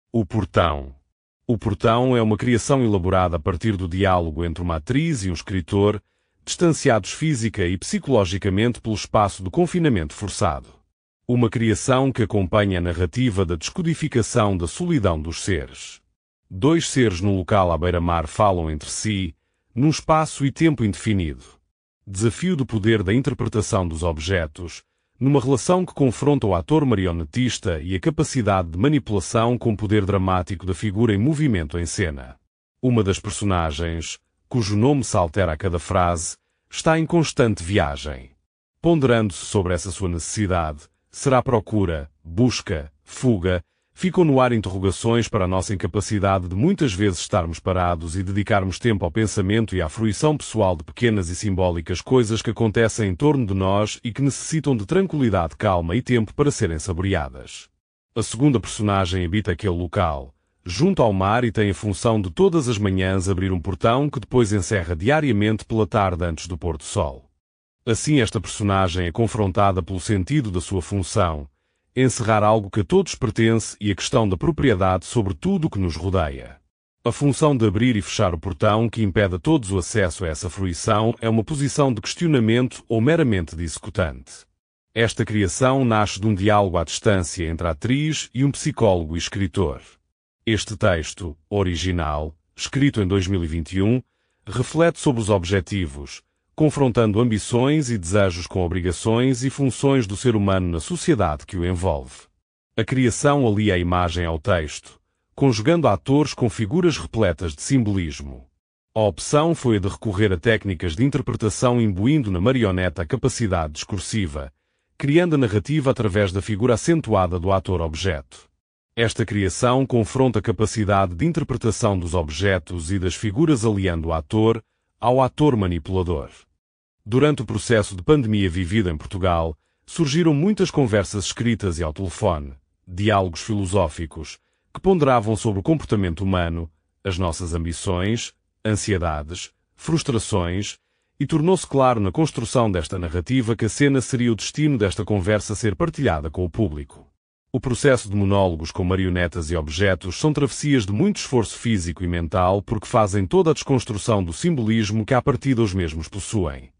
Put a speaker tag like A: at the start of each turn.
A: O Portão. O Portão é uma criação elaborada a partir do diálogo entre uma atriz e um escritor, distanciados física e psicologicamente pelo espaço do confinamento forçado. Uma criação que acompanha a narrativa da descodificação da solidão dos seres. Dois seres num local à beira-mar falam entre si, num espaço e tempo indefinido. Desafio do poder da interpretação dos objetos, numa relação que confronta o ator marionetista e a capacidade de manipulação com o poder dramático da figura em movimento em cena. Uma das personagens, cujo nome se altera a cada frase, está em constante viagem. Ponderando-se sobre essa sua necessidade, será procura, busca, fuga, ficam no ar interrogações para a nossa incapacidade de muitas vezes estarmos parados e dedicarmos tempo ao pensamento e à fruição pessoal de pequenas e simbólicas coisas que acontecem em torno de nós e que necessitam de tranquilidade, calma e tempo para serem saboreadas. A segunda personagem habita aquele local, junto ao mar, e tem a função de todas as manhãs abrir um portão que depois encerra diariamente pela tarde antes do pôr do sol. Assim, esta personagem é confrontada pelo sentido da sua função, encerrar algo que a todos pertence e a questão da propriedade sobre tudo o que nos rodeia. A função de abrir e fechar o portão que impede a todos o acesso a essa fruição é uma posição de questionamento ou meramente de executante. Esta criação nasce de um diálogo à distância entre a atriz e um psicólogo e escritor. Este texto, original, escrito em 2021, reflete sobre os objetivos, confrontando ambições e desejos com obrigações e funções do ser humano na sociedade que o envolve. A criação alia a imagem ao texto, conjugando atores com figuras repletas de simbolismo. A opção foi a de recorrer a técnicas de interpretação imbuindo na marioneta a capacidade discursiva, criando a narrativa através da figura acentuada do ator-objeto. Esta criação confronta a capacidade de interpretação dos objetos e das figuras aliando o ator ao ator manipulador. Durante o processo de pandemia vivido em Portugal, surgiram muitas conversas escritas e ao telefone, diálogos filosóficos, que ponderavam sobre o comportamento humano, as nossas ambições, ansiedades, frustrações, e tornou-se claro na construção desta narrativa que a cena seria o destino desta conversa ser partilhada com o público. O processo de monólogos com marionetas e objetos são travessias de muito esforço físico e mental porque fazem toda a desconstrução do simbolismo que à partida os mesmos possuem.